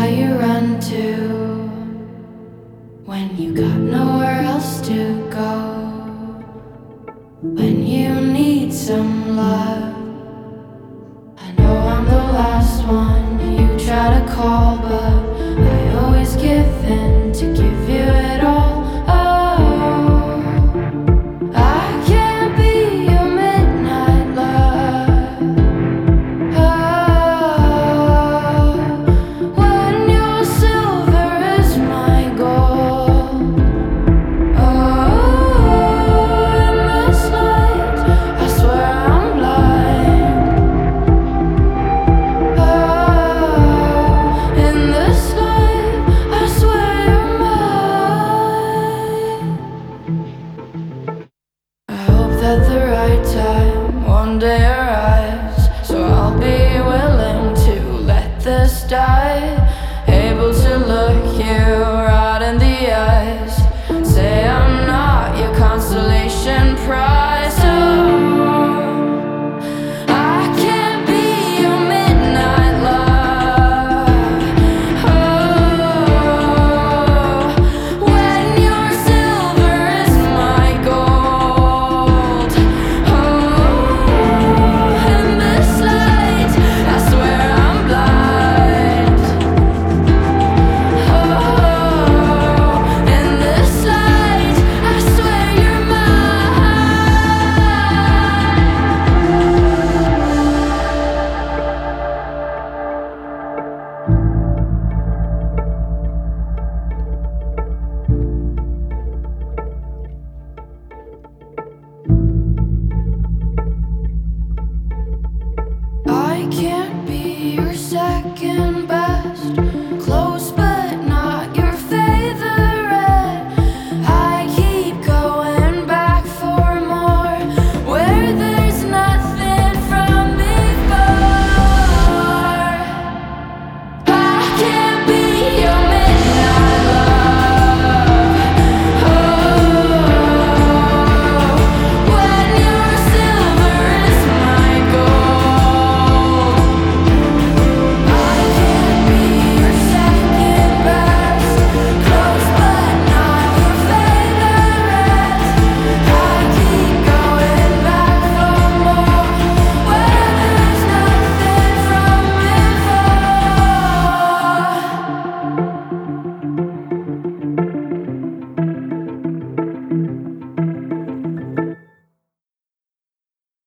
you run to when you got nowhere else to go? When you need some love, I know I'm the last one you try to call, but I always give in to give you it all. Oh, I can't be your midnight love. Oh, when your silver is my gold. Oh, in this light, I swear I'm blind. Oh, in this light, I swear you're mine. I hope that the right time one day arrives, so I'll be willing to let this die. Able to look you right in the eyes, say I'm not your consolation prize. Oh, I can't be your midnight love. Oh, when your silver is my gold. Oh, in this light, I swear I'm blind. Oh, in this light, I swear you're I can't